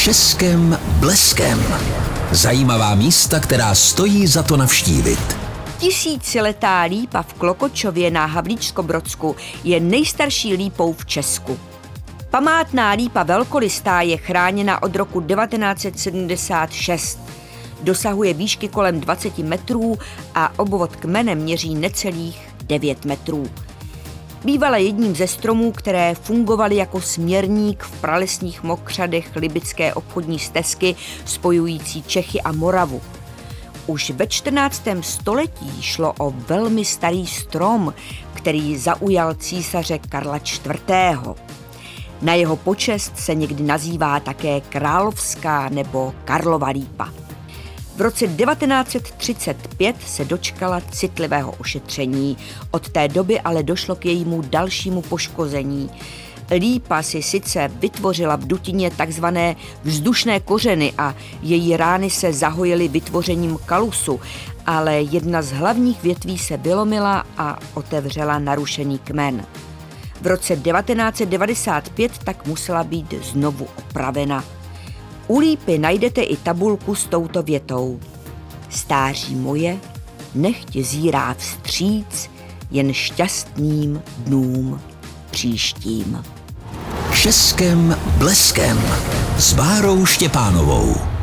Českém bleskem. Zajímavá místa, která stojí za to navštívit. Tisíciletá lípa v Klokočově na Havlíčkobrodsku je nejstarší lípou v Česku. Památná lípa velkolistá je chráněna od roku 1976. Dosahuje výšky kolem 20 metrů a obvod kmene měří necelých 9 metrů. Bývala jedním ze stromů, které fungovaly jako směrník v pralesních mokřadech libické obchodní stezky spojující Čechy a Moravu. Už ve 14. století šlo o velmi starý strom, který zaujal císaře Karla IV. Na jeho počest se někdy nazývá také Královská nebo Karlova lípa. V roce 1935 se dočkala citlivého ošetření, od té doby ale došlo k jejímu dalšímu poškození. Lípa si sice vytvořila v dutině takzvané vzdušné kořeny a její rány se zahojily vytvořením kalusu, ale jedna z hlavních větví se vylomila a otevřela narušený kmen. V roce 1995 tak musela být znovu opravena. U lípy najdete i tabulku s touto větou. Stáří moje, nechť zírá vstříc jen šťastným dnům příštím. Českém bleskem s Bárou Štěpánovou.